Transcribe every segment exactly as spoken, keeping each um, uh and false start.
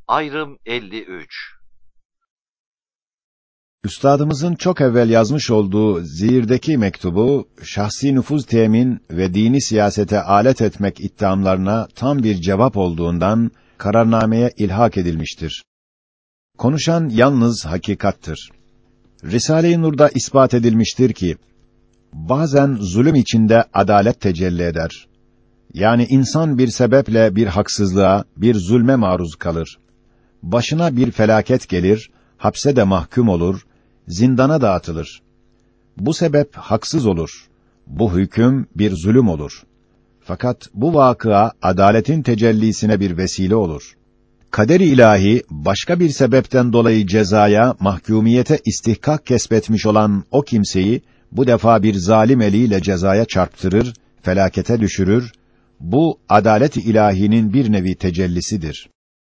Ayrım elli üç. Üstadımızın çok evvel yazmış olduğu Zihir'deki mektubu, şahsi nüfuz temin ve dini siyasete alet etmek ittihamlarına tam bir cevap olduğundan, kararnameye ilhak edilmiştir. Konuşan yalnız hakikattır. Risale-i Nur'da ispat edilmiştir ki, bazen zulüm içinde adalet tecelli eder. Yani insan bir sebeple bir haksızlığa, bir zulme maruz kalır. Başına bir felaket gelir, hapse de mahkum olur, zindana da atılır. Bu sebep haksız olur. Bu hüküm bir zulüm olur. Fakat bu vakıa adaletin tecellisine bir vesile olur. Kader-i ilahi başka bir sebepten dolayı cezaya, mahkumiyete istihkak kesbetmiş olan o kimseyi bu defa bir zalim eliyle cezaya çarptırır, felakete düşürür. Bu adalet-i ilahinin bir nevi tecellisidir.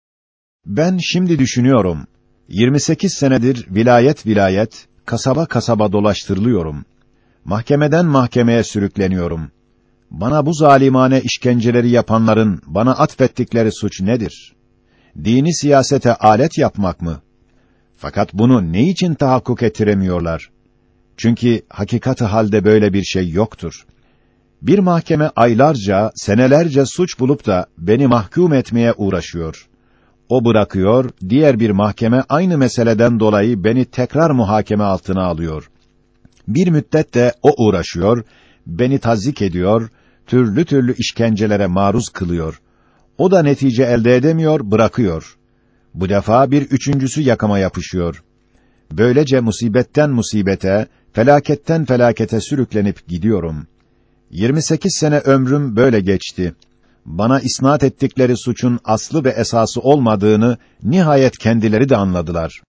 Ben şimdi düşünüyorum. yirmi sekiz senedir vilayet vilayet, kasaba kasaba dolaştırılıyorum. Mahkemeden mahkemeye sürükleniyorum. Bana bu zalimane işkenceleri yapanların bana atfettikleri suç nedir? Dini siyasete alet yapmak mı? Fakat bunu ne için tahakkuk ettiremiyorlar? Çünkü hakikati halde böyle bir şey yoktur. Bir mahkeme aylarca, senelerce suç bulup da beni mahkum etmeye uğraşıyor. O bırakıyor, diğer bir mahkeme aynı meseleden dolayı beni tekrar muhakeme altına alıyor. Bir müddet de o uğraşıyor, beni tazzik ediyor, türlü türlü işkencelere maruz kılıyor. O da netice elde edemiyor, bırakıyor. Bu defa bir üçüncüsü yakama yapışıyor. Böylece musibetten musibete, felaketten felakete sürüklenip gidiyorum. yirmi sekiz sene ömrüm böyle geçti. Bana isnat ettikleri suçun aslı ve esası olmadığını nihayet kendileri de anladılar.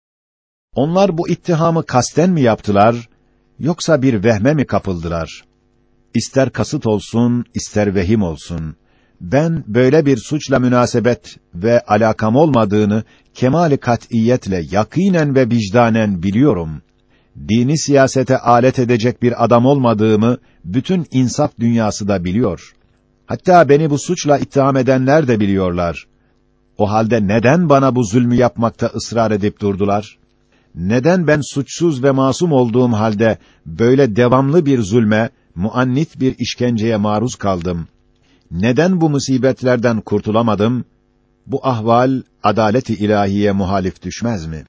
Onlar bu ittihamı kasten mi yaptılar, yoksa bir vehme mi kapıldılar? İster kasıt olsun, ister vehim olsun. Ben böyle bir suçla münasebet ve alakam olmadığını kemâl-i kat'iyetle, yakînen ve vicdanen biliyorum. Dini siyasete alet edecek bir adam olmadığımı bütün insaf dünyası da biliyor. Hatta beni bu suçla ittiham edenler de biliyorlar. O halde neden bana bu zulmü yapmakta ısrar edip durdular? Neden ben suçsuz ve masum olduğum halde böyle devamlı bir zulme, muannit bir işkenceye maruz kaldım? Neden bu musibetlerden kurtulamadım? Bu ahval adalet-i ilahiye muhalif düşmez mi?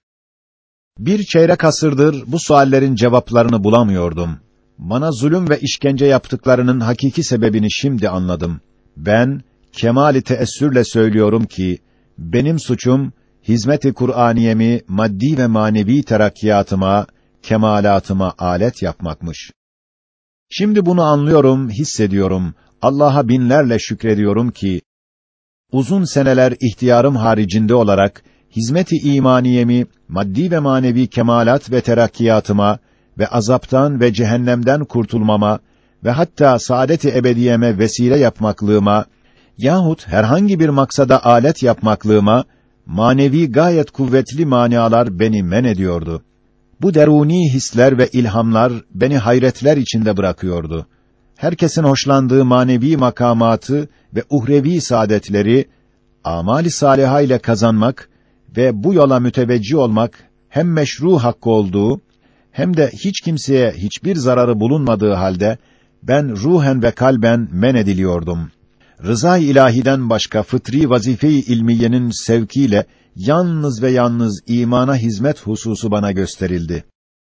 Bir çeyrek asırdır bu suallerin cevaplarını bulamıyordum. Bana zulüm ve işkence yaptıklarının hakiki sebebini şimdi anladım. Ben kemâl-i teessürle söylüyorum ki benim suçum hizmet-i Kur'aniyemi maddi ve manevi terakkiyatıma, kemalatıma alet yapmakmış. Şimdi bunu anlıyorum, hissediyorum. Allah'a binlerle şükrediyorum ki uzun seneler ihtiyarım haricinde olarak hizmet-i imaniyemi maddi ve manevi kemalat ve terakkiyatıma ve azaptan ve cehennemden kurtulmama ve hatta saadet-i ebediyeme vesile yapmaklığıma yahut herhangi bir maksada alet yapmaklığıma manevi gayet kuvvetli manalar beni men ediyordu. Bu deruni hisler ve ilhamlar beni hayretler içinde bırakıyordu. Herkesin hoşlandığı manevi makamatı ve uhrevi saadetleri amali saliha ile kazanmak ve bu yola müteveccih olmak hem meşru hakkı olduğu hem de hiç kimseye hiçbir zararı bulunmadığı halde ben ruhen ve kalben men ediliyordum. Rıza-i ilahiden başka fıtri vazife-i ilmiyenin sevkiyle yalnız ve yalnız imana hizmet hususu bana gösterildi.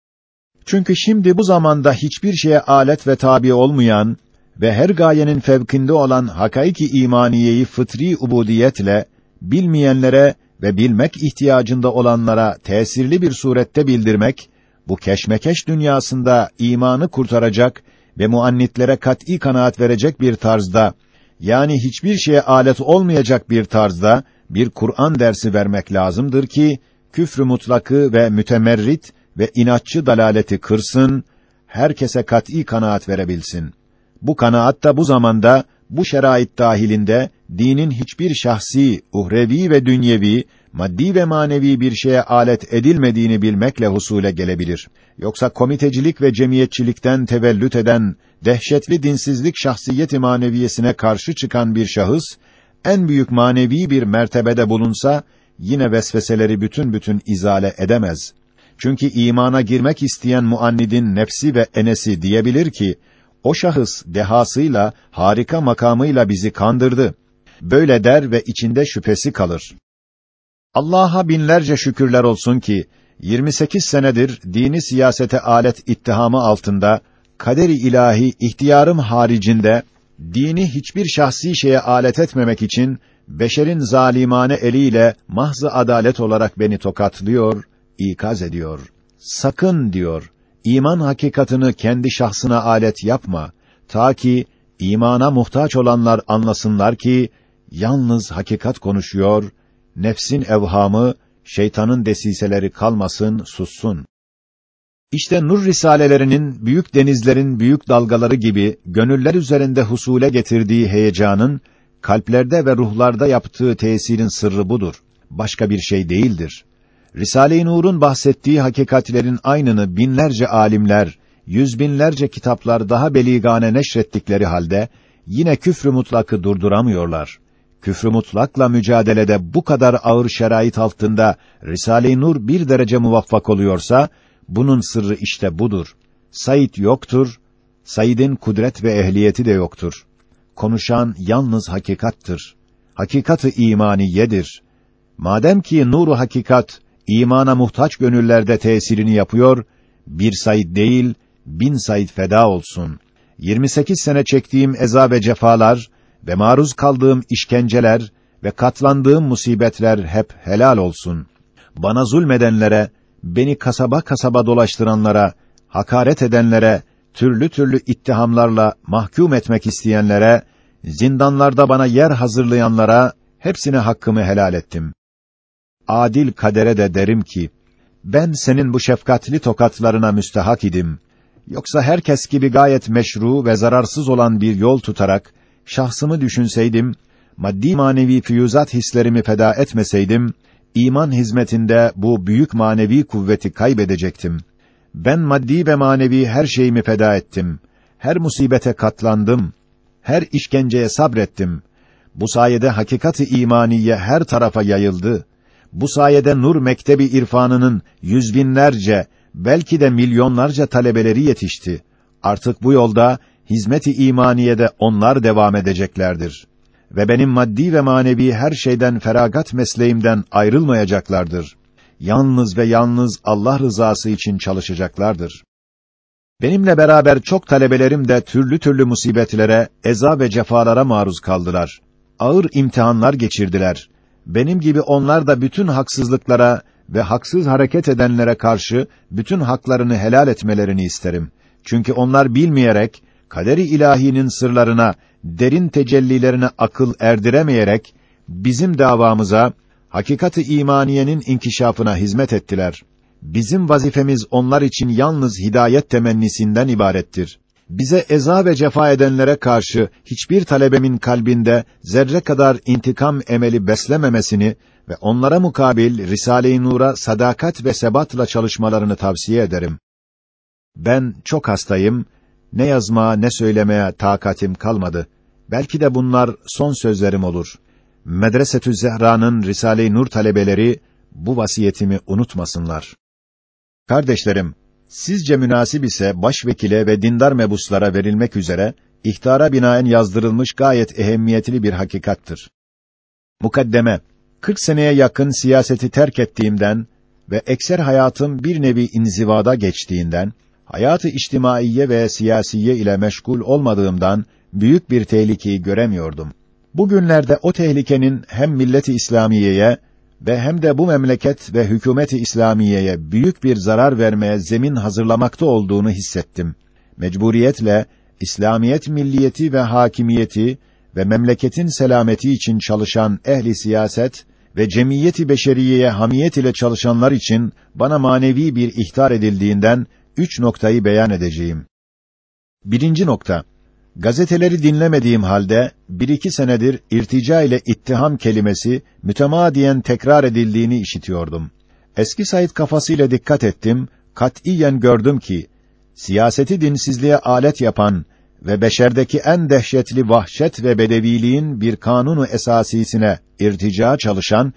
Çünkü şimdi bu zamanda hiçbir şeye alet ve tabi olmayan ve her gayenin fevkinde olan hakaiki imaniyeyi fıtri ubudiyetle bilmeyenlere ve bilmek ihtiyacında olanlara tesirli bir surette bildirmek, bu keşmekeş dünyasında imanı kurtaracak ve muannitlere kat'î kanaat verecek bir tarzda, yani hiçbir şeye alet olmayacak bir tarzda bir Kur'an dersi vermek lazımdır ki küfrü mutlakı ve mütemerrit ve inatçı dalaleti kırsın, herkese kat'î kanaat verebilsin. Bu kanaat da bu zamanda, bu şerait dahilinde, dinin hiçbir şahsi, uhrevi ve dünyevi, maddi ve manevi bir şeye alet edilmediğini bilmekle husule gelebilir. Yoksa komitecilik ve cemiyetçilikten tevellüt eden, dehşetli dinsizlik şahsiyet-i maneviyesine karşı çıkan bir şahıs, en büyük manevi bir mertebede bulunsa, yine vesveseleri bütün bütün izale edemez. Çünkü imana girmek isteyen muannidin nefsi ve enesi diyebilir ki, o şahıs dehasıyla, harika makamıyla bizi kandırdı. Böyle der ve içinde şüphesi kalır. Allah'a binlerce şükürler olsun ki, yirmi sekiz senedir dini siyasete alet ittihamı altında, kader-i ilahi ihtiyarım haricinde, dini hiçbir şahsi şeye alet etmemek için, beşerin zalimane eliyle mahz-ı adalet olarak beni tokatlıyor, ikaz ediyor. Sakın diyor, iman hakikatını kendi şahsına alet yapma, ta ki imana muhtaç olanlar anlasınlar ki, yalnız hakikat konuşuyor, nefsin evhamı, şeytanın desiseleri kalmasın, sussun. İşte nur risalelerinin büyük denizlerin büyük dalgaları gibi gönüller üzerinde husule getirdiği heyecanın kalplerde ve ruhlarda yaptığı tesirin sırrı budur. Başka bir şey değildir. Risale-i Nur'un bahsettiği hakikatlerin aynını binlerce alimler, yüz binlerce kitaplar daha beligane neşrettikleri halde yine küfrü mutlakı durduramıyorlar. Küfrü mutlakla mücadelede bu kadar ağır şerait altında Risale-i Nur bir derece muvaffak oluyorsa, bunun sırrı işte budur. Said yoktur, Said'in kudret ve ehliyeti de yoktur. Konuşan yalnız hakikattır. Hakikat-ı imaniyedir. Madem ki nuru hakikat, imana muhtaç gönüllerde tesirini yapıyor, bir Said değil, bin Said feda olsun. yirmi sekiz sene çektiğim eza ve cefalar ve maruz kaldığım işkenceler ve katlandığım musibetler hep helal olsun. Bana zulmedenlere, beni kasaba kasaba dolaştıranlara, hakaret edenlere, türlü türlü ittihamlarla mahkum etmek isteyenlere, zindanlarda bana yer hazırlayanlara, hepsine hakkımı helal ettim. Adil kadere de derim ki, ben senin bu şefkatli tokatlarına müstehak idim. Yoksa herkes gibi gayet meşru ve zararsız olan bir yol tutarak, şahsımı düşünseydim, maddi manevi füyüzat hislerimi feda etmeseydim, iman hizmetinde bu büyük manevi kuvveti kaybedecektim. Ben maddi ve manevi her şeyimi feda ettim. Her musibete katlandım. Her işkenceye sabrettim. Bu sayede hakikat-ı imaniye her tarafa yayıldı. Bu sayede nur mektebi irfanının yüz binlerce, belki de milyonlarca talebeleri yetişti. Artık bu yolda hizmet-i imaniyede onlar devam edeceklerdir. Ve benim maddi ve manevi her şeyden feragat mesleğimden ayrılmayacaklardır. Yalnız ve yalnız Allah rızası için çalışacaklardır. Benimle beraber çok talebelerim de türlü türlü musibetlere, eza ve cefalara maruz kaldılar. Ağır imtihanlar geçirdiler. Benim gibi onlar da bütün haksızlıklara ve haksız hareket edenlere karşı bütün haklarını helal etmelerini isterim. Çünkü onlar bilmeyerek, kader-i ilahinin sırlarına, derin tecellilerine akıl erdiremeyerek, bizim davamıza, hakikat-ı imaniyenin inkişafına hizmet ettiler. Bizim vazifemiz onlar için yalnız hidayet temennisinden ibarettir. Bize eza ve cefa edenlere karşı hiçbir talebemin kalbinde zerre kadar intikam emeli beslememesini ve onlara mukabil Risale-i Nur'a sadakat ve sebatla çalışmalarını tavsiye ederim. Ben çok hastayım, ne yazmaya ne söylemeye takatim kalmadı. Belki de bunlar son sözlerim olur. Medresetü Zehra'nın Risale-i Nur talebeleri bu vasiyetimi unutmasınlar. Kardeşlerim, sizce münasip ise başvekile ve dindar mebuslara verilmek üzere ihtara binaen yazdırılmış gayet ehemmiyetli bir hakikattır. Mukaddeme, kırk seneye yakın siyaseti terk ettiğimden ve ekser hayatım bir nevi inzivada geçtiğinden, hayatı içtimaiye ve siyasiye ile meşgul olmadığımdan büyük bir tehlikeyi göremiyordum. Bugünlerde o tehlikenin hem millet-i İslamiye'ye ve hem de bu memleket ve hükümet-i İslamiye'ye büyük bir zarar vermeye zemin hazırlamakta olduğunu hissettim. Mecburiyetle İslamiyet milliyeti ve hakimiyeti ve memleketin selameti için çalışan ehli siyaset ve cemiyeti beşeriyeye hamiyet ile çalışanlar için bana manevi bir ihtar edildiğinden üç noktayı beyan edeceğim. Birinci nokta. Gazeteleri dinlemediğim halde bir iki senedir irtica ile ittiham kelimesi mütemadiyen tekrar edildiğini işitiyordum. Eski Said kafasıyla dikkat ettim, katiyen gördüm ki siyaseti dinsizliğe alet yapan ve beşerdeki en dehşetli vahşet ve bedeviliğin bir kanunu esasisine irtica çalışan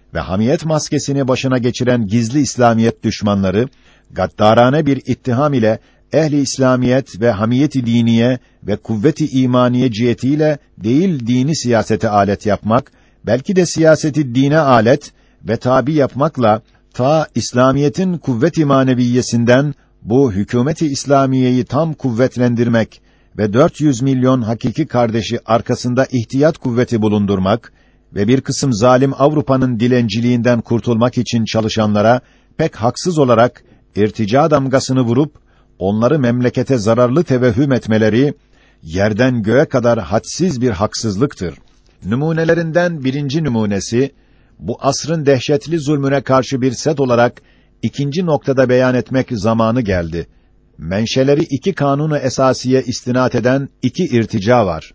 ve hamiyet maskesini başına geçiren gizli İslamiyet düşmanları, gaddarane bir ittiham ile ehli İslamiyet ve hamiyeti diniye ve kuvveti imaniye cihetiyle değil dini siyasete alet yapmak, belki de siyaseti dine alet ve tabi yapmakla ta İslamiyetin kuvvet-i maneviyesinden bu hükümeti İslamiyeyi tam kuvvetlendirmek ve dört yüz milyon hakiki kardeşi arkasında ihtiyat kuvveti bulundurmak ve bir kısım zalim Avrupa'nın dilenciliğinden kurtulmak için çalışanlara pek haksız olarak irtica damgasını vurup onları memlekete zararlı tevehhüm etmeleri yerden göğe kadar hadsiz bir haksızlıktır. Numunelerinden birinci numunesi bu asrın dehşetli zulmüne karşı bir set olarak ikinci noktada beyan etmek zamanı geldi. Menşeleri iki kanunu esasiye istinat eden iki irtica var.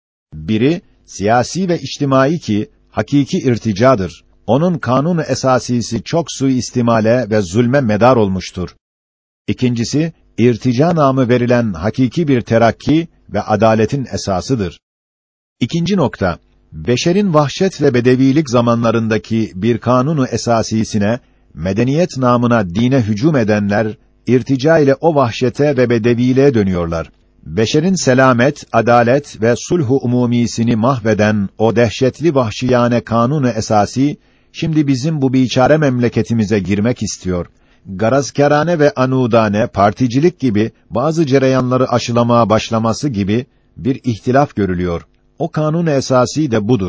Biri siyasi ve içtimai ki hakiki irticadır. Onun kanunu esasisi çok suistimale ve zulme medar olmuştur. İkincisi irtica namı verilen hakiki bir terakki ve adaletin esasıdır. İkinci nokta, beşerin vahşet ve bedevilik zamanlarındaki bir kanunu esasisine, medeniyet namına dine hücum edenler, irtica ile o vahşete ve bedeviliğe dönüyorlar. Beşerin selamet, adalet ve sulh-u umumisini mahveden o dehşetli vahşiyane kanunu esasi, şimdi bizim bu biçare memleketimize girmek istiyor. Garazkârane ve anudane, particilik gibi bazı cereyanları aşılamaya başlaması gibi bir ihtilaf görülüyor. O kanun esası de budur.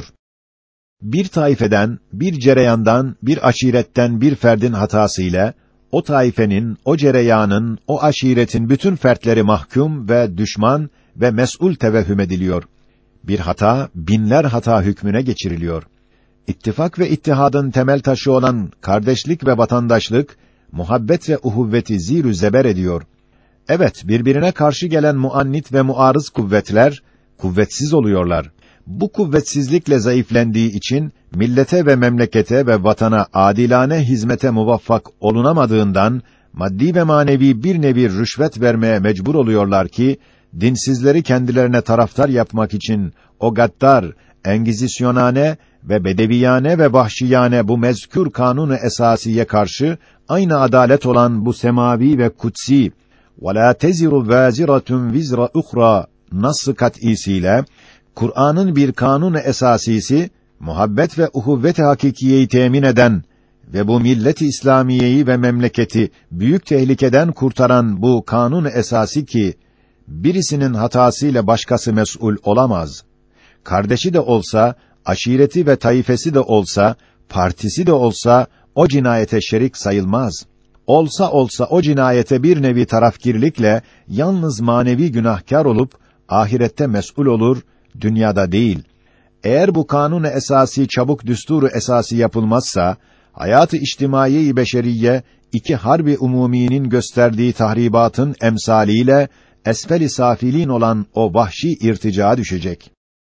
Bir taifeden, bir cereyandan, bir aşiretten bir ferdin hatasıyla, o taifenin, o cereyanın, o aşiretin bütün fertleri mahkum ve düşman ve mes'ul tevehhüm ediliyor. Bir hata, binler hata hükmüne geçiriliyor. İttifak ve ittihadın temel taşı olan kardeşlik ve vatandaşlık, muhabbet ve uhuvveti zîr-ü zeber ediyor. Evet, birbirine karşı gelen muannit ve muarız kuvvetler, kuvvetsiz oluyorlar. Bu kuvvetsizlikle zayıflendiği için, millete ve memlekete ve vatana adilane hizmete muvaffak olunamadığından, maddi ve manevi bir nevi rüşvet vermeye mecbur oluyorlar ki, dinsizleri kendilerine taraftar yapmak için, o gaddar, engizisyonane ve bedeviyane ve vahşiyane bu mezkür kanunu esasiye karşı, aynı adalet olan bu semavi ve kutsi, وَلَا تَزِرُ وَازِرَةٌ وِزْرَ اُخْرَى nas-ı kat'isiyle, Kur'an'ın bir kanun esasisi, muhabbet ve uhuvvet-i hakikiyeyi temin eden ve bu millet-i İslamiyeyi ve memleketi büyük tehlikeden kurtaran bu kanun esası ki, birisinin hatasıyla başkası mes'ul olamaz. Kardeşi de olsa, aşireti ve taifesi de olsa, partisi de olsa, o cinayete şerik sayılmaz. Olsa olsa o cinayete bir nevi tarafgirlikle, yalnız manevi günahkar olup, ahirette mes'ul olur, dünyada değil. Eğer bu kanun-u esası çabuk düsturu esası yapılmazsa, hayat-ı içtimai beşeriye iki harbi umuminin gösterdiği tahribatın emsaliyle esfel-i safilin olan o vahşi irticaya düşecek.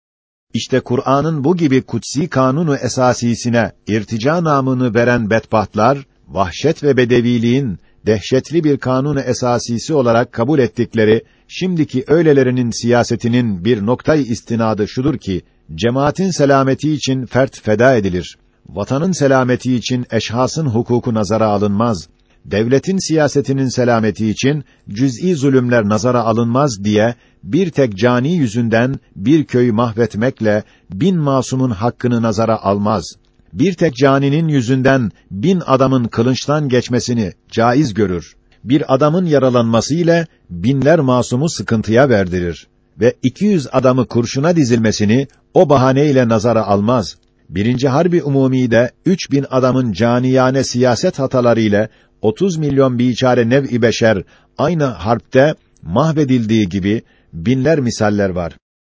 İşte Kur'an'ın bu gibi kutsi kanunu esasisine irtica namını veren bedbahtlar, vahşet ve bedeviliğin dehşetli bir kanunu esasisi olarak kabul ettikleri şimdiki öylelerinin siyasetinin bir noktayı istinadı şudur ki, cemaatin selameti için fert feda edilir. Vatanın selameti için eşhasın hukuku nazara alınmaz. Devletin siyasetinin selameti için cüz'i zulümler nazara alınmaz diye bir tek cani yüzünden bir köyü mahvetmekle bin masumun hakkını nazara almaz. Bir tek caninin yüzünden bin adamın kılınçtan geçmesini caiz görür. Bir adamın yaralanması ile binler masumu sıkıntıya verdirir ve iki yüz adamı kurşuna dizilmesini o bahaneyle nazara almaz. Birinci Harbi Umumi'de üç bin adamın caniyane siyaset hataları ile otuz milyon biçare nev-i beşer aynı harpte mahvedildiği gibi binler misaller var.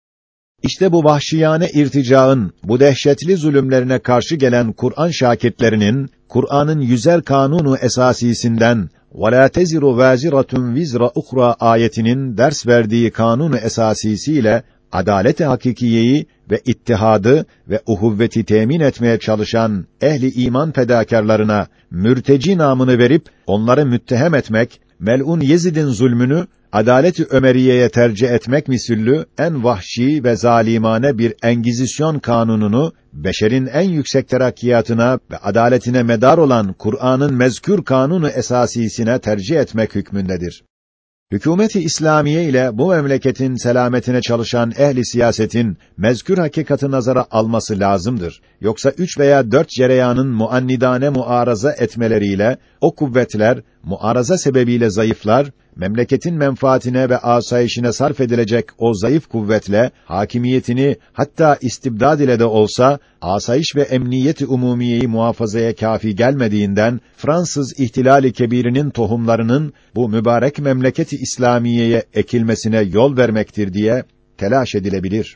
İşte bu vahşiyane irticaın, bu dehşetli zulümlerine karşı gelen Kur'an şakirtlerinin, Kur'an'ın yüzer kanunu esasisinden وَلَا تَزِرُ وَازِرَةٌ وِزْرَ اُخْرَى ayetinin ders verdiği kanunu esasisiyle adalet-i hakikiyeyi ve ittihadı ve uhuvveti temin etmeye çalışan ehli iman fedakârlarına mürteci namını verip onları müttehem etmek mel'un Yezid'in zulmünü adalet-i Ömeriye'ye tercih etmek misillü en vahşi ve zalimane bir Engizisyon kanununu beşerin en yüksek terakkiyatına ve adaletine medar olan Kur'an'ın mezkür kanunu esasisine tercih etmek hükmündedir. Hükûmet-i İslamiye ile bu memleketin selametine çalışan ehli siyasetin mezkür hakikatı nazara alması lazımdır. Yoksa üç veya dört cereyanın muannidane muaraza etmeleriyle o kuvvetler muaraza sebebiyle zayıflar, memleketin menfaatine ve asayişine sarf edilecek o zayıf kuvvetle hakimiyetini hatta istibdad ile de olsa asayiş ve emniyet-i umumiyeyi muhafazaya kâfi gelmediğinden Fransız ihtilali kebirinin tohumlarının bu mübarek memleketi İslamiye'ye ekilmesine yol vermektir diye telaş edilebilir.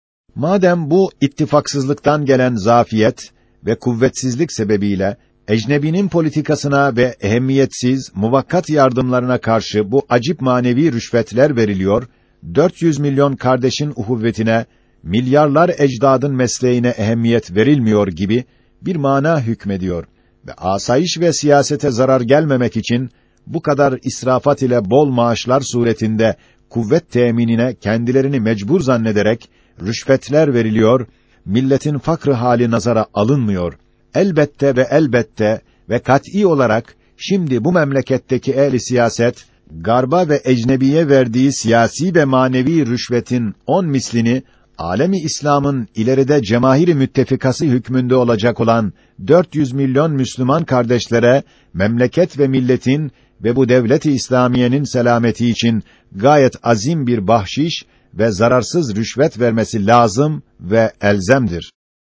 Madem bu ittifaksızlıktan gelen zafiyet ve kuvvetsizlik sebebiyle ecnebinin politikasına ve ehemmiyetsiz, muvakkat yardımlarına karşı bu acip manevi rüşvetler veriliyor, dört yüz milyon kardeşin uhuvvetine, milyarlar ecdadın mesleğine ehemmiyet verilmiyor gibi bir mana hükmediyor ve asayiş ve siyasete zarar gelmemek için bu kadar israfat ile bol maaşlar suretinde kuvvet teminine kendilerini mecbur zannederek rüşvetler veriliyor, milletin fakrı hali nazara alınmıyor. Elbette ve elbette ve kat'î olarak şimdi bu memleketteki ehli siyaset garba ve ecnebiye verdiği siyasi ve manevi rüşvetin on mislini alemi İslam'ın ileride cemahiri müttefikası hükmünde olacak olan dört yüz milyon Müslüman kardeşlere memleket ve milletin ve bu devlet-i İslamiyenin selameti için gayet azim bir bahşiş ve zararsız rüşvet vermesi lazım ve elzemdir.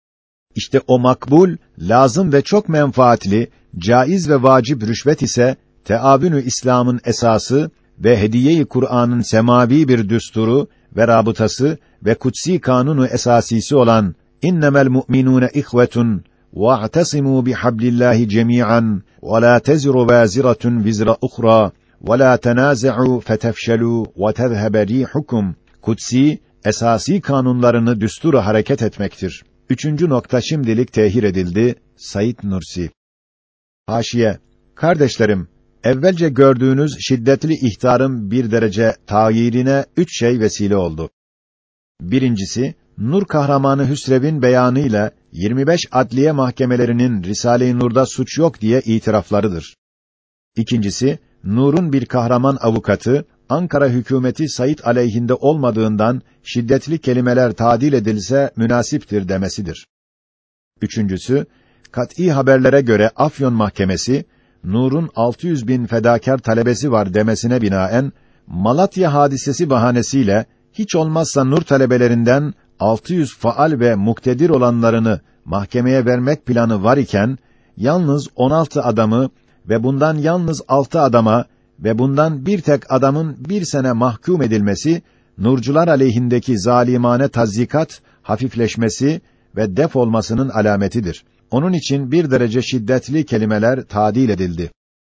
İşte o makbul, lazım ve çok menfaatli, caiz ve vacip rüşvet ise teavünü İslam'ın esası ve hediye-i Kur'an'ın semavi bir düsturu ve rabıtası ve kutsi kanunu esasisi olan innemel mu'minûne ihvetun ve'tasimu bihablillahi cemî'an ve lâ teziru vâziratun vizra ukhra ve lâ tenâze'û fetefşelû ve tezhebe rîhukum kutsi esasi kanunlarını düsturu hareket etmektir. Üçüncü nokta şimdilik tehir edildi. Said Nursi. Haşiye. Kardeşlerim, evvelce gördüğünüz şiddetli ihtarın bir derece tağyirine üç şey vesile oldu. Birincisi, Nur kahramanı Hüsrev'in beyanıyla yirmi beş adliye mahkemelerinin Risale-i Nur'da suç yok diye itiraflarıdır. İkincisi, Nur'un bir kahraman avukatı Ankara hükümeti Said aleyhinde olmadığından şiddetli kelimeler tadil edilse münasiptir demesidir. Üçüncüsü, kat'î haberlere göre Afyon mahkemesi Nur'un altı yüz bin fedakar talebesi var demesine binaen Malatya hadisesi bahanesiyle hiç olmazsa Nur talebelerinden altı yüz faal ve muktedir olanlarını mahkemeye vermek planı var iken yalnız on altı adamı ve bundan yalnız altı adama ve bundan bir tek adamın bir sene mahkum edilmesi, Nurcular aleyhindeki zalimane tazyikat, hafifleşmesi ve def olmasının alametidir. Onun için bir derece şiddetli kelimeler tadil edildi.